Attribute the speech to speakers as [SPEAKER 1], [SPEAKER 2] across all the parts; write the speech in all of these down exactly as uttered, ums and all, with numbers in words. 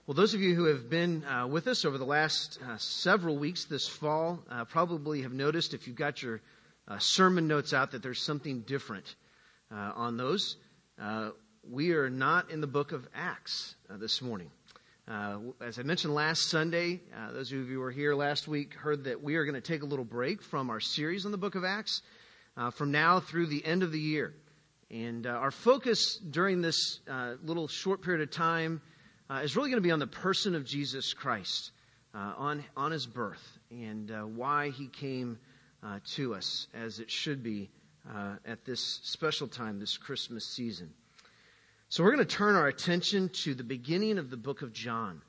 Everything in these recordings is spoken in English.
[SPEAKER 1] Well, those of you who have been uh, with us over the last uh, several weeks this fall uh, probably have noticed, if you've got your uh, sermon notes out, that there's something different uh, on those. Uh, we are not in the book of Acts uh, this morning. Uh, as I mentioned last Sunday, uh, those of you who were here last week heard that we are going to take a little break from our series on the book of Acts uh, from now through the end of the year. And uh, our focus during this uh, little short period of time Uh, is really going to be on the person of Jesus Christ, uh, on on his birth, and uh, why he came uh, to us, as it should be uh, at this special time, this Christmas season. So we're going to turn our attention to the beginning of the book of John.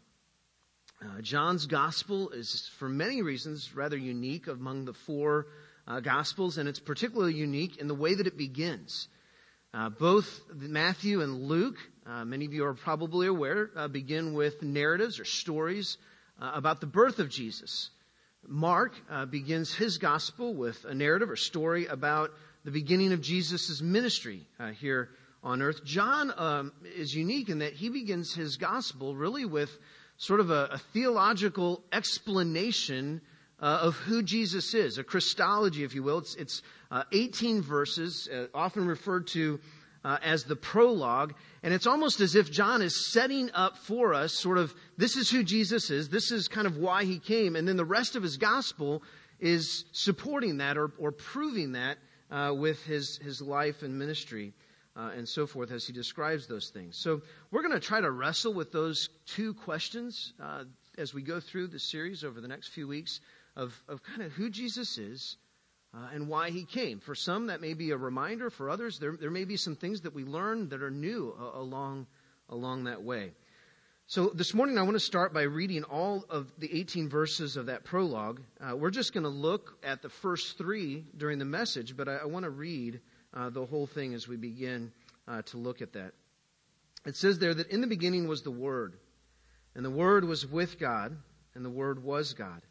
[SPEAKER 1] Uh, John's gospel is, for many reasons, rather unique among the four uh, gospels, and it's particularly unique in the way that it begins. Uh, both Matthew and Luke, uh, many of you are probably aware, uh, begin with narratives or stories uh, about the birth of Jesus. Mark uh, begins his gospel with a narrative or story about the beginning of Jesus' ministry uh, here on earth. John um, is unique in that he begins his gospel really with sort of a, a theological explanation uh, of who Jesus is, a Christology, if you will. It's, it's uh, eighteen verses, uh, often referred to uh, as the prologue. And it's almost as if John is setting up for us sort of, this is who Jesus is, this is kind of why he came. And then the rest of his gospel is supporting that or, or proving that uh, with his, his life and ministry uh, and so forth as he describes those things. So we're going to try to wrestle with those two questions uh, as we go through the series over the next few weeks of, of kind of who Jesus is uh, and why he came. For some, that may be a reminder. For others, there, there may be some things that we learn that are new uh, along, along that way. So this morning, I want to start by reading all of the eighteen verses of that prologue. Uh, we're just going to look at the first three during the message, but I, I want to read uh, the whole thing as we begin uh, to look at that. It says there that in the beginning was the Word, and the Word was with God, and the Word was God.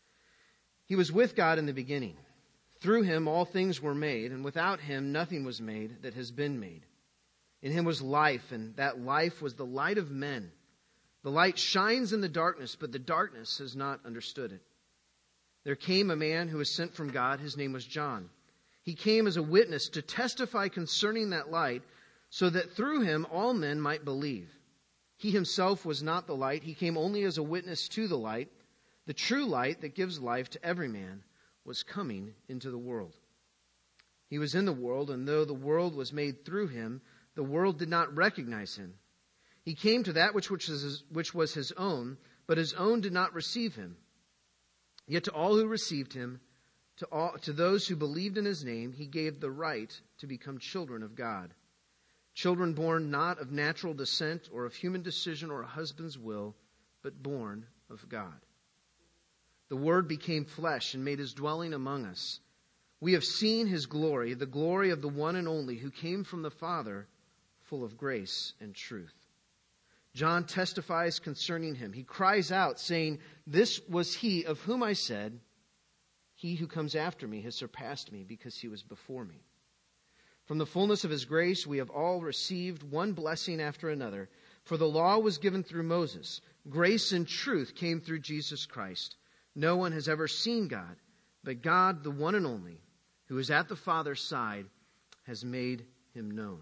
[SPEAKER 1] He was with God in the beginning. Through him all things were made, and without him nothing was made that has been made. In him was life, and that life was the light of men. The light shines in the darkness, but the darkness has not understood it. There came a man who was sent from God. His name was John. He came as a witness to testify concerning that light, so that through him all men might believe. He himself was not the light. He came only as a witness to the light. The true light that gives life to every man was coming into the world. He was in the world, and though the world was made through him, the world did not recognize him. He came to that which was his, which was his own, but his own did not receive him. Yet to all who received him, to all, to those who believed in his name, he gave the right to become children of God. Children born not of natural descent or of human decision or a husband's will, but born of God. The Word became flesh and made his dwelling among us. We have seen his glory, the glory of the one and only who came from the Father, full of grace and truth. John testifies concerning him. He cries out, saying, "This was he of whom I said, he who comes after me has surpassed me because he was before me." From the fullness of his grace we have all received one blessing after another. For the law was given through Moses. Grace and truth came through Jesus Christ. No one has ever seen God, but God, the one and only, who is at the Father's side, has made him known.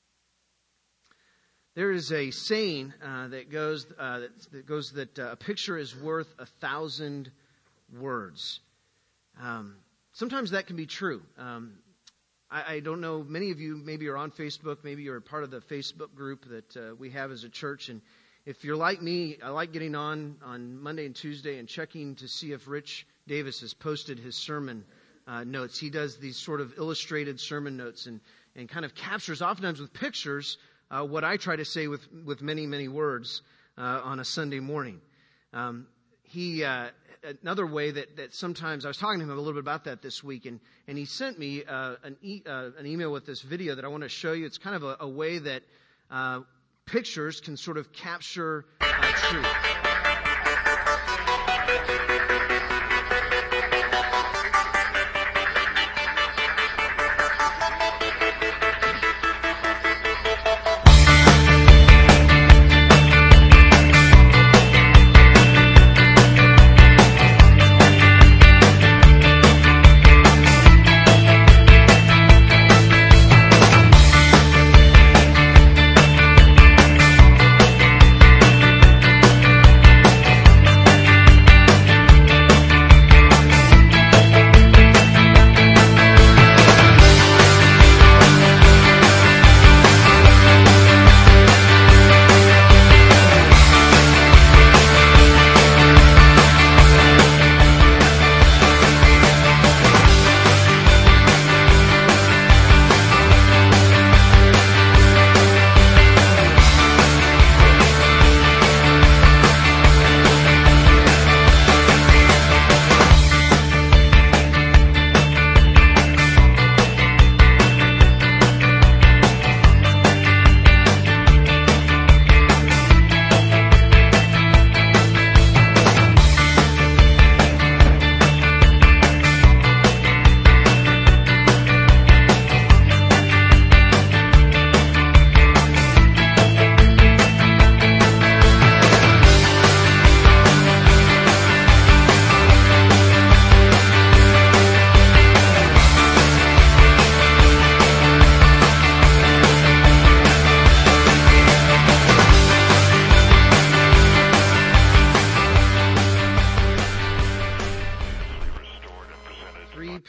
[SPEAKER 1] There is a saying uh, that goes uh, that, that goes that uh, a picture is worth a thousand words. Um, sometimes that can be true. Um, I, I don't know. Many of you maybe are on Facebook. Maybe you're a part of the Facebook group that uh, we have as a church. And if you're like me, I like getting on on Monday and Tuesday and checking to see if Rich Davis has posted his sermon uh, notes. He does these sort of illustrated sermon notes and, and kind of captures, oftentimes with pictures, uh, what I try to say with, with many, many words uh, on a Sunday morning. Um, he uh, another way that, that sometimes, I was talking to him a little bit about that this week, and, and he sent me uh, an, e- uh, an email with this video that I want to show you. It's kind of a, a way that uh, pictures can sort of capture uh, truth.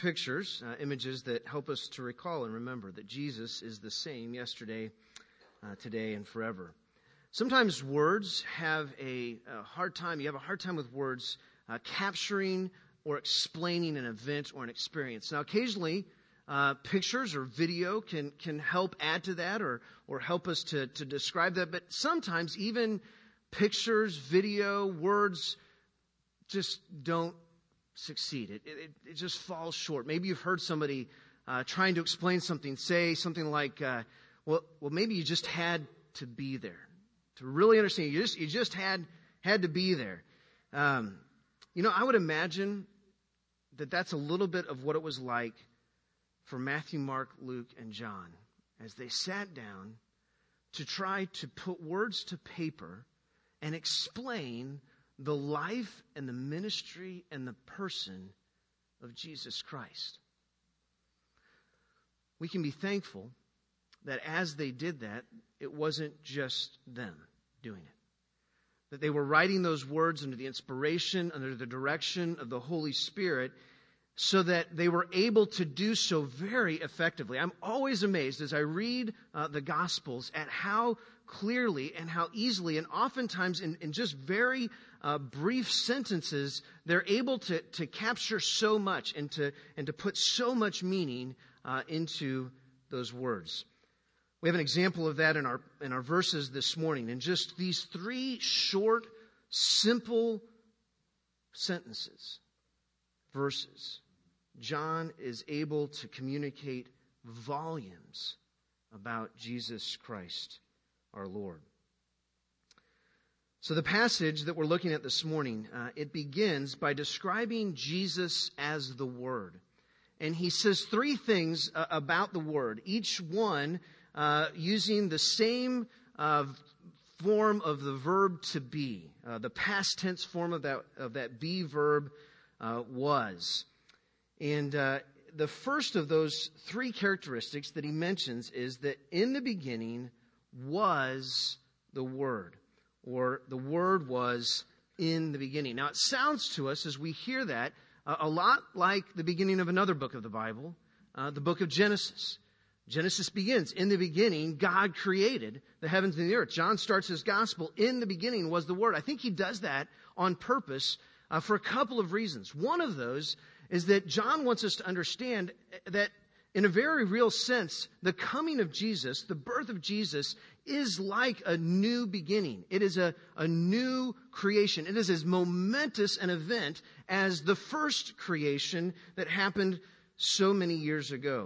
[SPEAKER 1] pictures, uh, images that help us to recall and remember that Jesus is the same yesterday, uh, today, and forever. Sometimes words have a, a hard time, you have a hard time with words uh, capturing or explaining an event or an experience. Now, occasionally, uh, pictures or video can can help add to that or or help us to, to describe that. But sometimes even pictures, video, words just don't succeed. It, it, it just falls short. Maybe you've heard somebody uh, trying to explain something, say something like, uh, well, well, maybe you just had to be there. To really understand, you just you just had had to be there. Um, you know, I would imagine that that's a little bit of what it was like for Matthew, Mark, Luke, and John as they sat down to try to put words to paper and explain the life and the ministry and the person of Jesus Christ. We can be thankful that as they did that, it wasn't just them doing it. That they were writing those words under the inspiration, under the direction of the Holy Spirit, so that they were able to do so very effectively. I'm always amazed as I read uh, the Gospels at how clearly and how easily, and oftentimes in, in just very uh, brief sentences, they're able to, to capture so much and to, and to put so much meaning uh, into those words. We have an example of that in our in our verses this morning. In just these three short, simple sentences, verses, John is able to communicate volumes about Jesus Christ, our Lord. So the passage that we're looking at this morning, uh, it begins by describing Jesus as the Word. And he says three things uh, about the Word, each one uh, using the same uh, form of the verb to be. Uh, the past tense form of that, of that be verb uh, was. And uh, the first of those three characteristics that he mentions is that in the beginning was the Word, or the Word was in the beginning. Now, it sounds to us as we hear that uh, a lot like the beginning of another book of the Bible, uh, the book of Genesis. Genesis begins, in the beginning, God created the heavens and the earth. John starts his gospel, in the beginning was the Word. I think he does that on purpose uh, for a couple of reasons. One of those is that John wants us to understand that in a very real sense, the coming of Jesus, the birth of Jesus, is like a new beginning. It is a, a new creation. It is as momentous an event as the first creation that happened so many years ago.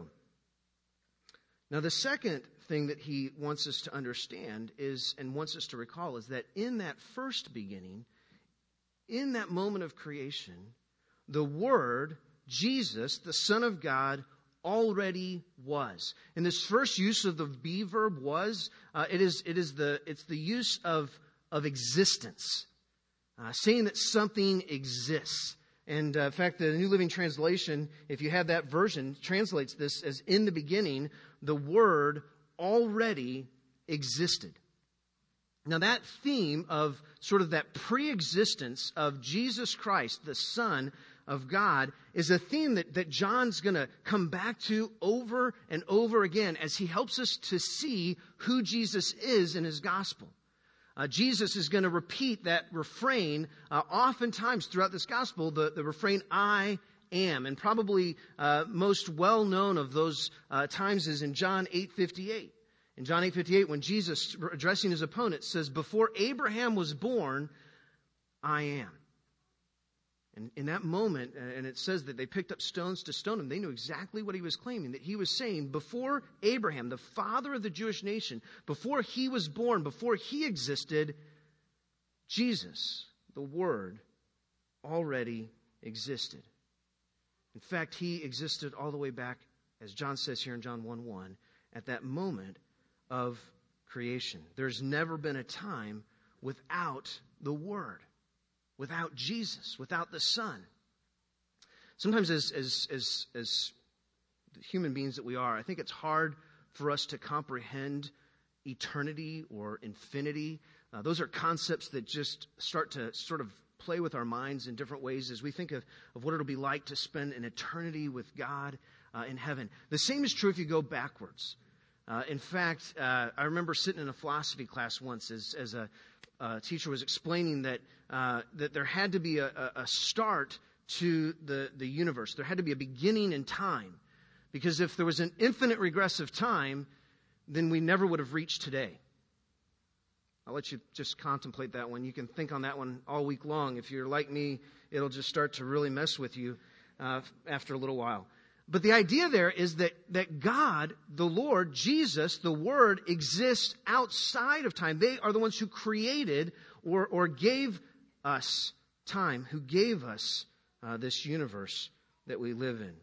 [SPEAKER 1] Now, the second thing that he wants us to understand is, and wants us to recall, is that in that first beginning, in that moment of creation, the Word, Jesus, the Son of God, already was. And this first use of the be verb was, uh, it is it is the it's the use of of existence, uh, saying that something exists. And uh, in fact, the New Living Translation, if you have that version, translates this as in the beginning, the Word already existed. Now that theme of sort of that pre-existence of Jesus Christ, the Son of God, is a theme that, that John's going to come back to over and over again as he helps us to see who Jesus is in his gospel. Uh, Jesus is going to repeat that refrain uh, oftentimes throughout this gospel, the, the refrain, I am. And probably uh, most well known of those uh, times is in John eight fifty-eight. In John eight fifty-eight, when Jesus, addressing his opponent, says, before Abraham was born, I am. And in that moment, and it says that they picked up stones to stone him, they knew exactly what he was claiming, that he was saying, before Abraham, the father of the Jewish nation, before he was born, before he existed, Jesus, the Word, already existed. In fact, he existed all the way back, as John says here in John one one, at that moment of creation. There's never been a time without the Word, without Jesus, without the Son. Sometimes as, as, as, as human beings that we are, I think it's hard for us to comprehend eternity or infinity. Uh, those are concepts that just start to sort of play with our minds in different ways as we think of, of what it'll be like to spend an eternity with God uh, in heaven. The same is true if you go backwards. Uh, in fact, uh, I remember sitting in a philosophy class once as, as a, a teacher was explaining that uh, that there had to be a, a start to the, the universe. There had to be a beginning in time. Because if there was an infinite regress of time, then we never would have reached today. I'll let you just contemplate that one. You can think on that one all week long. If you're like me, it'll just start to really mess with you uh, after a little while. But the idea there is that, that God, the Lord, Jesus, the Word, exists outside of time. They are the ones who created or, or gave us time, who gave us uh, this universe that we live in.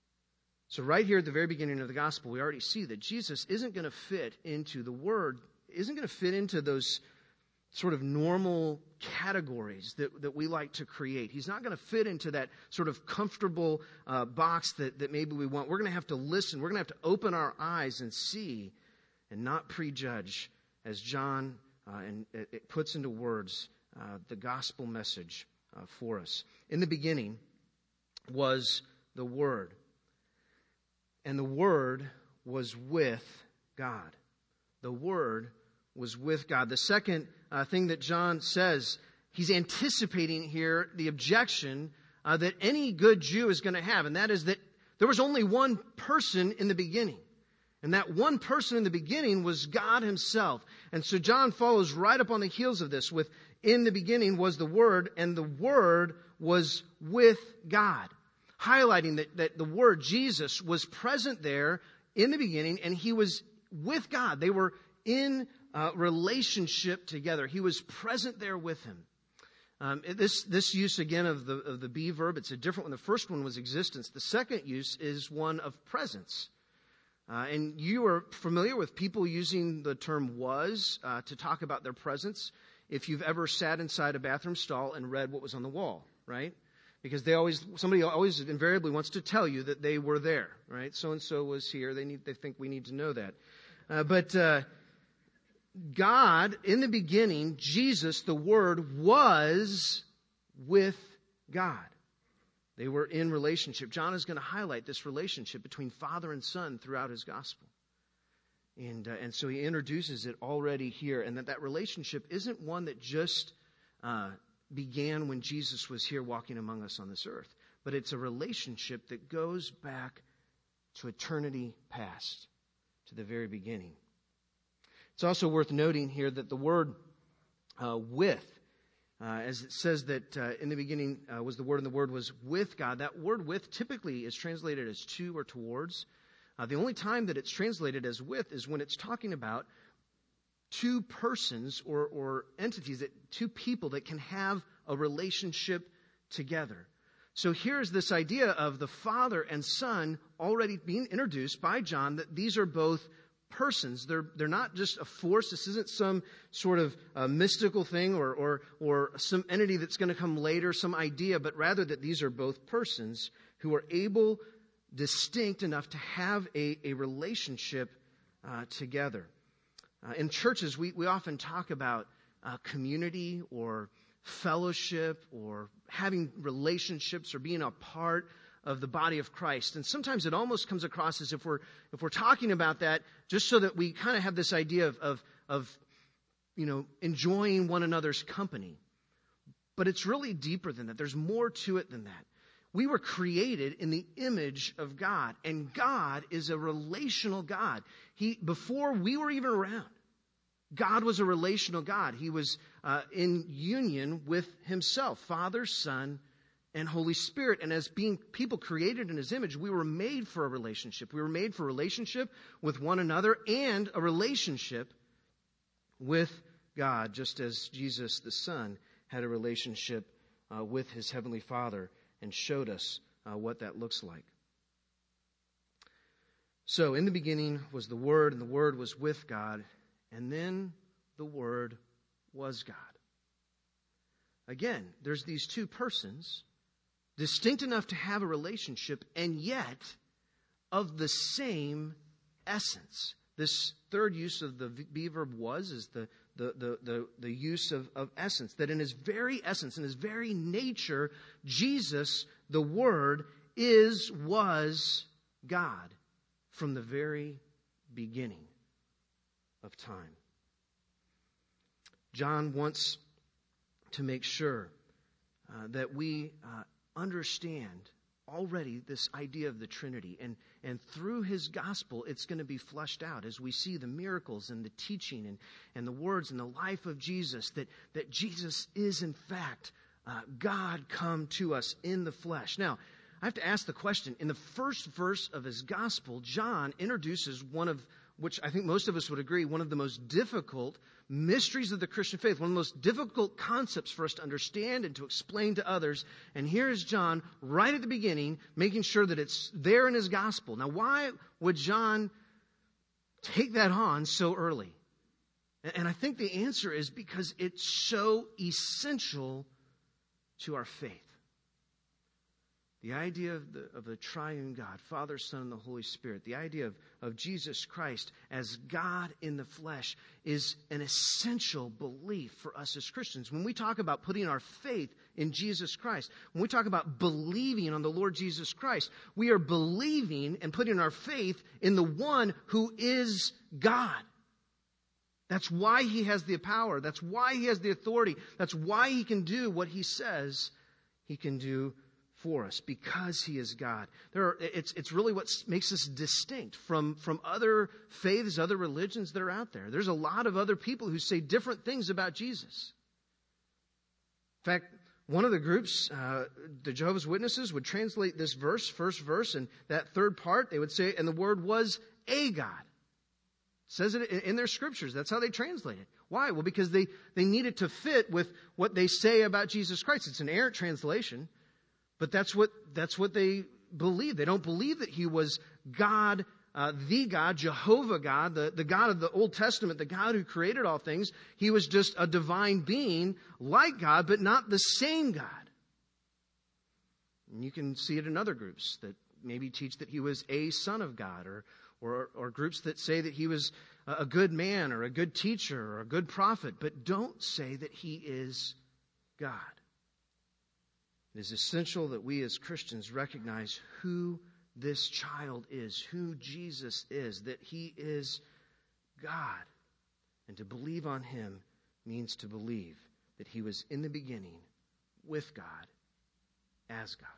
[SPEAKER 1] So right here at the very beginning of the gospel, we already see that Jesus isn't going to fit into the Word, isn't going to fit into those sort of normal categories that, that we like to create. He's not going to fit into that sort of comfortable uh, box that, that maybe we want. We're going to have to listen. We're going to have to open our eyes and see and not prejudge, as John uh, and it, it puts into words uh, the gospel message uh, for us. In the beginning was the Word, and the Word was with God. The Word was with God. The second uh, thing that John says, he's anticipating here the objection uh, that any good Jew is going to have, and that is that there was only one person in the beginning. And that one person in the beginning was God Himself. And so John follows right up on the heels of this with, in the beginning was the Word, and the Word was with God. Highlighting that, that the Word, Jesus, was present there in the beginning, and He was with God. They were in uh, relationship together. He was present there with Him. Um, this this use again of the of the be verb, it's a different one. The first one was existence. The second use is one of presence. Uh, and you are familiar with people using the term was uh, to talk about their presence. If you've ever sat inside a bathroom stall and read what was on the wall, right? Because they always, somebody always invariably wants to tell you that they were there, right? So and so was here. They need, they think we need to know that. Uh, but uh, God, in the beginning, Jesus, the Word, was with God. They were in relationship. John is going to highlight this relationship between Father and Son throughout his gospel. And, uh, and so he introduces it already here. And that that relationship isn't one that just uh, began when Jesus was here walking among us on this earth. But it's a relationship that goes back to eternity past, to the very beginning. It's also worth noting here that the word uh, with, uh, as it says that uh, in the beginning uh, was the Word and the Word was with God. That word with typically is translated as to or towards. Uh, the only time that it's translated as with is when it's talking about two persons or, or entities, that two people that can have a relationship together. So here's this idea of the Father and Son already being introduced by John, that these are both persons. They're they're not just a force. This isn't some sort of uh, mystical thing or, or, or some entity that's going to come later, some idea, but rather that these are both persons who are able, distinct enough to have a, a relationship uh, together. Uh, in churches, we, we often talk about uh, community or fellowship or having relationships or being a part of the body of Christ. And sometimes it almost comes across as if we're if we're talking about that just so that we kind of have this idea of, of, of you know, enjoying one another's company. But it's really deeper than that. There's more to it than that. We were created in the image of God, and God is a relational God. He before we were even around, God was a relational God. He was uh, in union with Himself, Father, Son, and Holy Spirit. And as being people created in His image, we were made for a relationship. We were made for a relationship with one another and a relationship with God, just as Jesus, the Son, had a relationship uh, with His Heavenly Father and showed us uh, what that looks like. So in the beginning was the Word, and the Word was with God, and then the Word was God. Again, there's these two persons, distinct enough to have a relationship, and yet of the same essence. This third use of the be verb was is the, the, the, the, the use of, of essence, that in his very essence, in his very nature, Jesus, the Word, is, was God from the very beginning of time. John wants to make sure uh, that we uh, understand already this idea of the Trinity. And, and through his gospel, it's going to be fleshed out as we see the miracles and the teaching and, and the words and the life of Jesus, that, that Jesus is in fact uh, God come to us in the flesh. Now, I have to ask the question, in the first verse of his gospel, John introduces one of, which I think most of us would agree, one of the most difficult mysteries of the Christian faith, one of the most difficult concepts for us to understand and to explain to others. And here is John, right at the beginning, making sure that it's there in his gospel. Now, why would John take that on so early? And I think the answer is because it's so essential to our faith. The idea of the, of the triune God, Father, Son, and the Holy Spirit, the idea of, of Jesus Christ as God in the flesh is an essential belief for us as Christians. When we talk about putting our faith in Jesus Christ, when we talk about believing on the Lord Jesus Christ, we are believing and putting our faith in the one who is God. That's why he has the power. That's why he has the authority. That's why he can do what he says he can do for us, because he is God. There are, it's, it's really what makes us distinct from, from other faiths, other religions that are out there. There's a lot of other people who say different things about Jesus. In fact, one of the groups, uh, the Jehovah's Witnesses, would translate this verse, first verse, and that third part, they would say, and the Word was a God. It says it in their scriptures. That's how they translate it. Why? Well, because they, they need it to fit with what they say about Jesus Christ. It's an errant translation. But that's what that's what they believe. They don't believe that he was God, uh, the God, Jehovah God, the, the God of the Old Testament, the God who created all things. He was just a divine being like God, but not the same God. And you can see it in other groups that maybe teach that he was a son of God, or or, or groups that say that he was a good man or a good teacher or a good prophet, but don't say that he is God. It is essential that we as Christians recognize who this child is, who Jesus is, that he is God. And to believe on him means to believe that he was in the beginning with God, as God.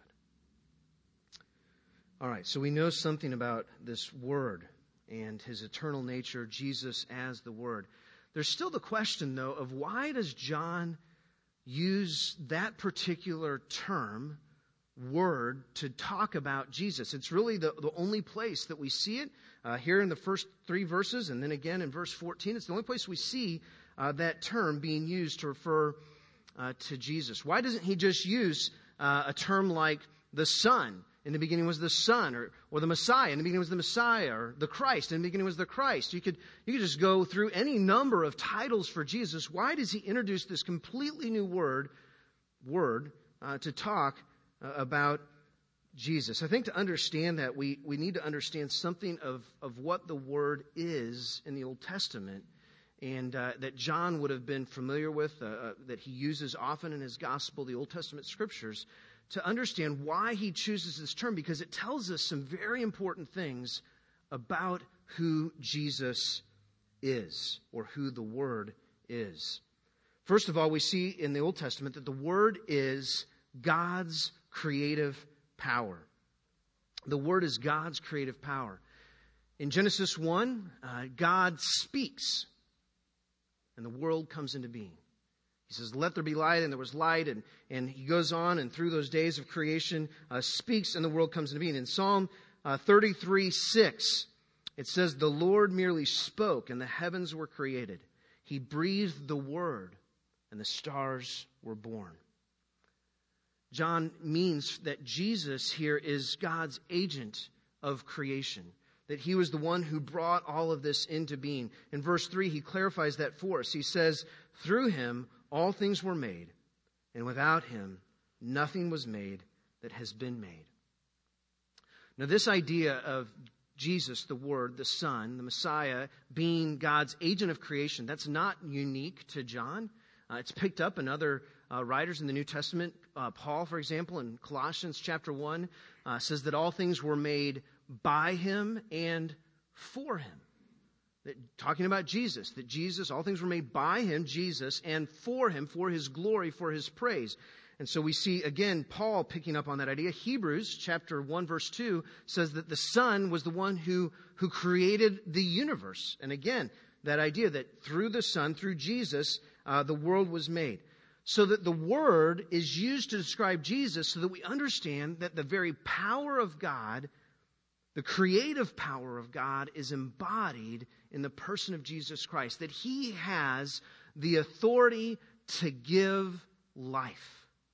[SPEAKER 1] All right, so we know something about this Word and his eternal nature, Jesus as the Word. There's still the question, though, of why does John use that particular term, word, to talk about Jesus? It's really the, the only place that we see it uh, here in the first three verses, and then again in verse fourteen. It's the only place we see uh, that term being used to refer uh, to Jesus. Why doesn't he just use uh, a term like the Son? In the beginning was the Son, or, or the Messiah. In the beginning was the Messiah, or the Christ. In the beginning was the Christ. You could, you could just go through any number of titles for Jesus. Why does he introduce this completely new word, word uh, to talk uh, about Jesus? I think to understand that, we, we need to understand something of, of what the word is in the Old Testament, and uh, that John would have been familiar with, uh, uh, that he uses often in his gospel, the Old Testament scriptures, to understand why he chooses this term, because it tells us some very important things about who Jesus is, or who the Word is. First of all, we see in the Old Testament that the Word is God's creative power. The Word is God's creative power. In Genesis one, uh, God speaks, and the world comes into being. He says, let there be light, and there was light. And, and he goes on, and through those days of creation, uh, speaks, and the world comes into being. In Psalm uh, thirty-three six, it says, the Lord merely spoke, and the heavens were created. He breathed the word, and the stars were born. John means that Jesus here is God's agent of creation, that he was the one who brought all of this into being. In verse three, he clarifies that for us. He says, through him all things were made, and without him nothing was made that has been made. Now, this idea of Jesus, the Word, the Son, the Messiah, being God's agent of creation. That's not unique to John. Uh, it's picked up in other uh, writers in the New Testament. Uh, Paul, for example, in Colossians chapter one, uh, says that all things were made by him and for him. That, talking about Jesus, that Jesus, all things were made by him, Jesus, and for him, for his glory, for his praise. And so we see, again, Paul picking up on that idea. Hebrews chapter one, verse two says that the Son was the one who, who created the universe. And again, that idea that through the Son, through Jesus, uh, the world was made. So that the Word is used to describe Jesus so that we understand that the very power of God, the creative power of God, is embodied in the person of Jesus Christ. That He has the authority to give life.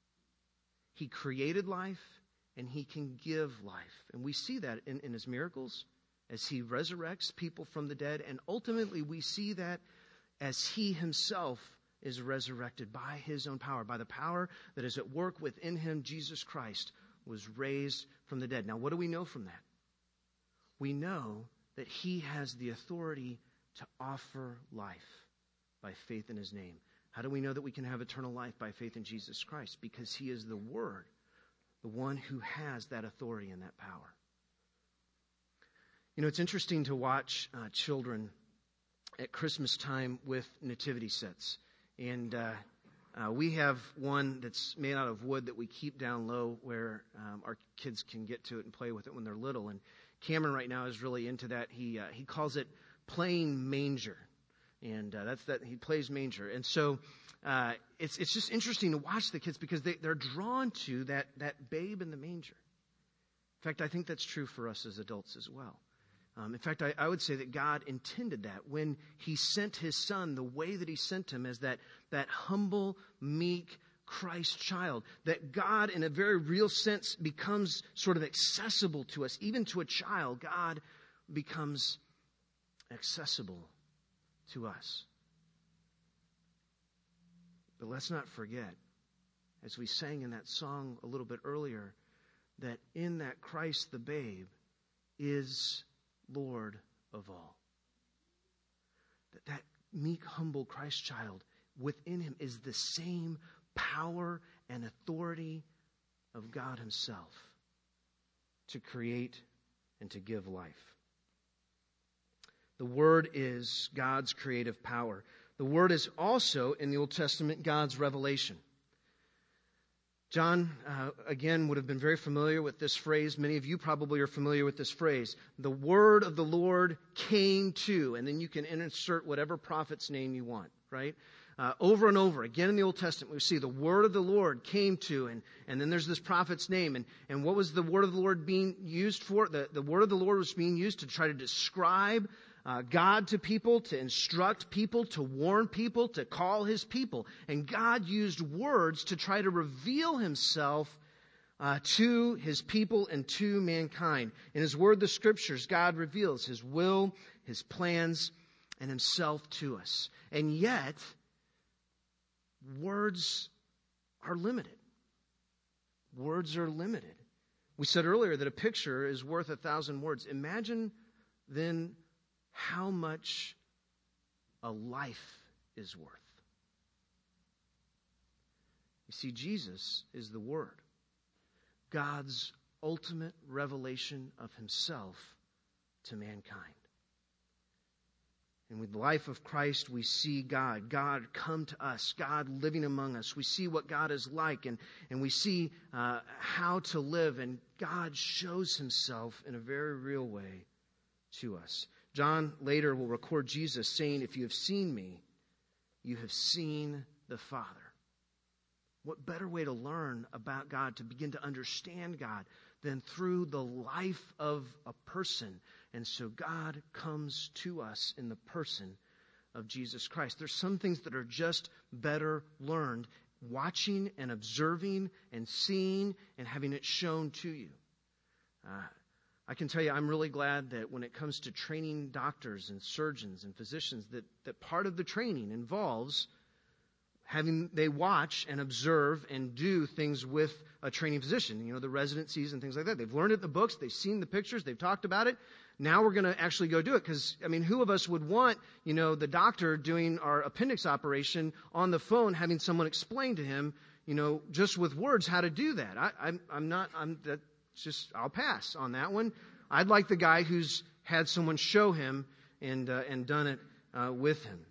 [SPEAKER 1] He created life, and He can give life. And we see that in, in His miracles, as He resurrects people from the dead. And ultimately, we see that as He Himself is resurrected by His own power, by the power that is at work within Him. Jesus Christ was raised from the dead. Now, what do we know from that? We know that He has the authority to offer life by faith in His name. How do we know that we can have eternal life by faith in Jesus Christ? Because He is the Word, the one who has that authority and that power. You know, it's interesting to watch uh, children at Christmas time with nativity sets. And uh, uh, we have one that's made out of wood that we keep down low where um, our kids can get to it and play with it when they're little. And Cameron right now is really into that. He uh, he calls it playing manger. And uh, that's that he plays manger. And so uh, it's it's just interesting to watch the kids because they, they're drawn to that, that babe in the manger. In fact, I think that's true for us as adults as well. Um, in fact, I, I would say that God intended that when He sent His Son the way that He sent Him as that, that humble, meek Christ child. That God, in a very real sense, becomes sort of accessible to us. Even to a child, God becomes accessible to us. But let's not forget, as we sang in that song a little bit earlier, that in that Christ the babe is Lord of all. That that meek, humble Christ child within Him is the same power and authority of God Himself to create and to give life. The Word is God's creative power. The Word is also, in the Old Testament, God's revelation. John, uh, again, would have been very familiar with this phrase. Many of you probably are familiar with this phrase. The word of the Lord came to, and then you can insert whatever prophet's name you want, right? Uh, over and over, again in the Old Testament, we see the word of the Lord came to, and, and then there's this prophet's name. And, and what was the word of the Lord being used for? The, the word of the Lord was being used to try to describe Uh, God to people, to instruct people, to warn people, to call His people. And God used words to try to reveal Himself uh, to His people and to mankind. In His Word, the Scriptures, God reveals His will, His plans, and Himself to us. And yet, words are limited. Words are limited. We said earlier that a picture is worth a thousand words. Imagine then how much a life is worth. You see, Jesus is the Word, God's ultimate revelation of Himself to mankind. And with the life of Christ, we see God. God come to us. God living among us. We see what God is like, and, and we see uh, how to live. And God shows Himself in a very real way to us. John later will record Jesus saying, "If you have seen me, you have seen the Father." What better way to learn about God, to begin to understand God, than through the life of a person? And so God comes to us in the person of Jesus Christ. There's some things that are just better learned watching and observing and seeing and having it shown to you. Uh, I can tell you, I'm really glad that when it comes to training doctors and surgeons and physicians, that, that part of the training involves having they watch and observe and do things with a training physician, you know, the residencies and things like that. They've learned it in the books, they've seen the pictures, they've talked about it. Now we're going to actually go do it because, I mean, who of us would want, you know, the doctor doing our appendix operation on the phone, having someone explain to him, you know, just with words how to do that? I, I'm, I'm not, I'm, that's just, I'll pass on that one. I'd like the guy who's had someone show him and, uh, and done it uh, with him.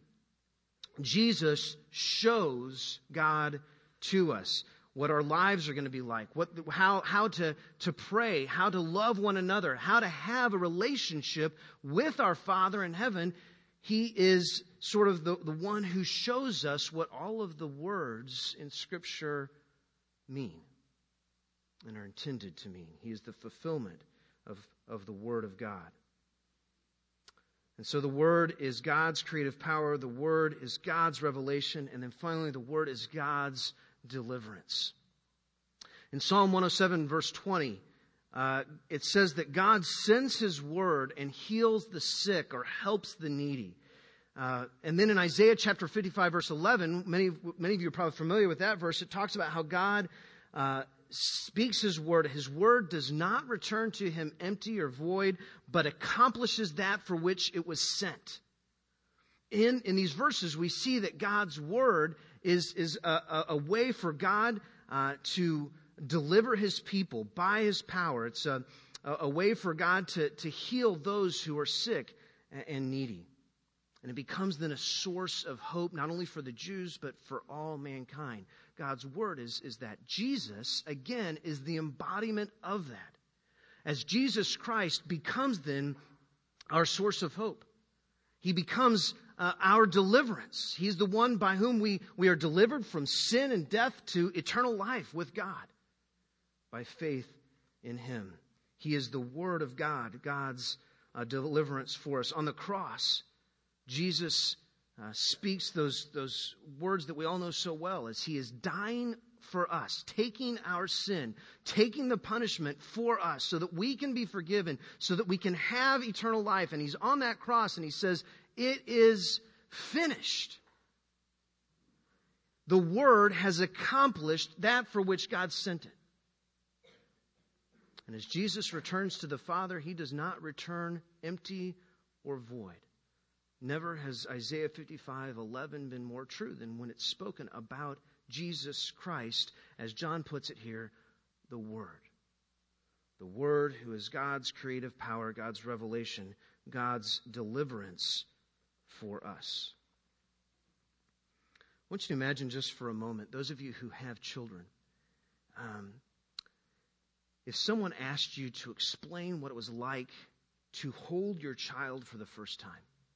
[SPEAKER 1] Jesus shows God to us, what our lives are going to be like, what, how, how to, to pray, how to love one another, how to have a relationship with our Father in heaven. He is sort of the, the one who shows us what all of the words in Scripture mean and are intended to mean. He is the fulfillment of, of the Word of God. And so the Word is God's creative power, the Word is God's revelation, and then finally the Word is God's deliverance. In Psalm one oh seven, verse twenty, uh, it says that God sends His Word and heals the sick or helps the needy. Uh, and then in Isaiah chapter fifty-five, verse eleven, many, many of you are probably familiar with that verse. It talks about how God uh, speaks His Word. His Word does not return to Him empty or void, but accomplishes that for which it was sent. In, in these verses, we see that God's Word is, is a, a, a way for God uh, to deliver His people by His power. It's a, a way for God to, to heal those who are sick and needy. And it becomes then a source of hope, not only for the Jews, but for all mankind. God's Word is, is that. Jesus, again, is the embodiment of that. As Jesus Christ becomes then our source of hope. He becomes uh, our deliverance. He's the one by whom we, we are delivered from sin and death to eternal life with God by faith in Him. He is the Word of God, God's uh, deliverance for us. On the cross, Jesus uh, speaks those, those words that we all know so well as He is dying for us, taking our sin, taking the punishment for us so that we can be forgiven, so that we can have eternal life. And He's on that cross and He says, "It is finished." The Word has accomplished that for which God sent it. And as Jesus returns to the Father, He does not return empty or void. Never has Isaiah fifty-five eleven been more true than when it's spoken about Jesus Christ, as John puts it here, the Word. The Word who is God's creative power, God's revelation, God's deliverance for us. I want you to imagine just for a moment, those of you who have children, um, if someone asked you to explain what it was like to hold your child for the first time.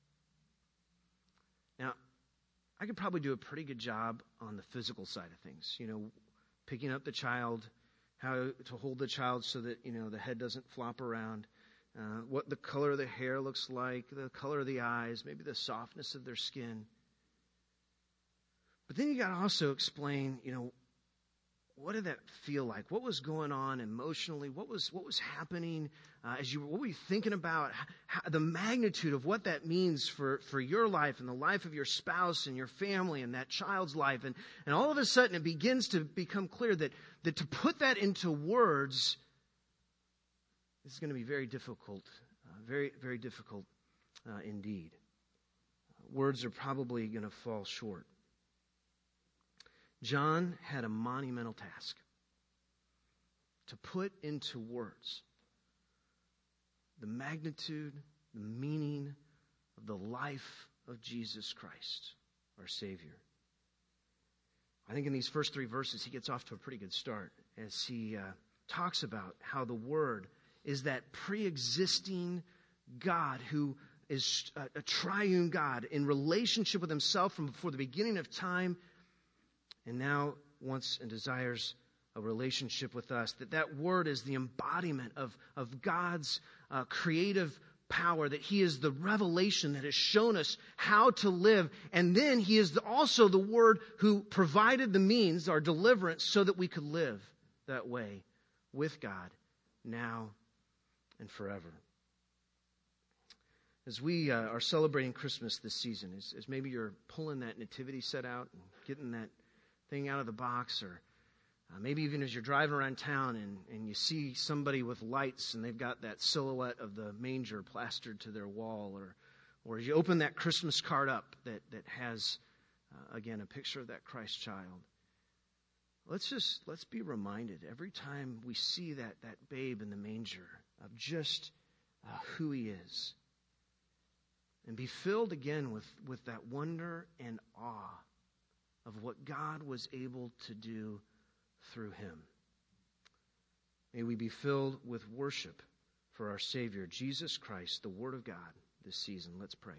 [SPEAKER 1] Now, I could probably do a pretty good job on the physical side of things. You know, picking up the child, how to hold the child so that, you know, the head doesn't flop around, uh, what the color of the hair looks like, the color of the eyes, maybe the softness of their skin. But then you got to also explain, you know, what did that feel like? What was going on emotionally? What was what was happening uh, as you? What were you thinking about? How, the magnitude of what that means for, for your life and the life of your spouse and your family and that child's life, and and all of a sudden it begins to become clear that that to put that into words is going to be very difficult, uh, very very difficult uh, indeed. Words are probably going to fall short. John had a monumental task to put into words the magnitude, the meaning of the life of Jesus Christ, our Savior. I think in these first three verses, he gets off to a pretty good start as he uh, talks about how the Word is that pre-existing God who is a, a triune God in relationship with Himself from before the beginning of time, and now wants and desires a relationship with us. That that Word is the embodiment of, of God's uh, creative power. That He is the revelation that has shown us how to live. And then He is the, also the Word who provided the means, our deliverance, so that we could live that way with God now and forever. As we uh, are celebrating Christmas this season, as, as maybe you're pulling that nativity set out and getting that thing out of the box, or uh, maybe even as you're driving around town and, and you see somebody with lights and they've got that silhouette of the manger plastered to their wall, or or as you open that Christmas card up that, that has, uh, again, a picture of that Christ child. Let's just, let's be reminded every time we see that, that babe in the manger of just uh, who he is. And be filled again with, with that wonder and awe of what God was able to do through him. May we be filled with worship for our Savior, Jesus Christ, the Word of God, this season. Let's pray.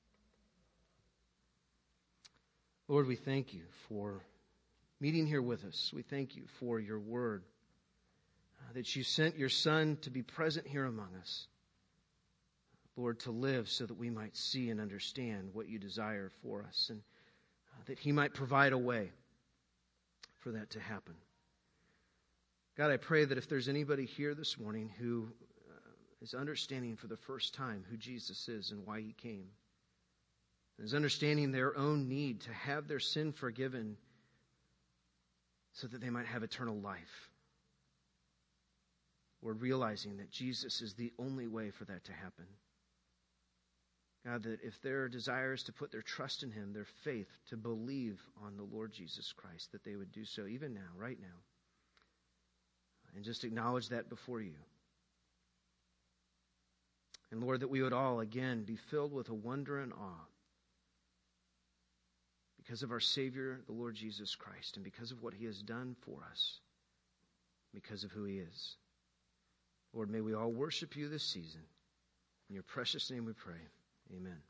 [SPEAKER 1] Lord, we thank you for meeting here with us. We thank you for your Word, uh, that you sent your Son to be present here among us. Lord, to live so that we might see and understand what you desire for us, and uh, that he might provide a way for that to happen. God, I pray that if there's anybody here this morning who uh, is understanding for the first time who Jesus is and why he came, is understanding their own need to have their sin forgiven so that they might have eternal life, Lord, realizing that Jesus is the only way for that to happen. God, that if their desire is to put their trust in him, their faith, to believe on the Lord Jesus Christ, that they would do so even now, right now. And just acknowledge that before you. And Lord, that we would all, again, be filled with a wonder and awe because of our Savior, the Lord Jesus Christ, and because of what he has done for us, because of who he is. Lord, may we all worship you this season. In your precious name we pray. Amen.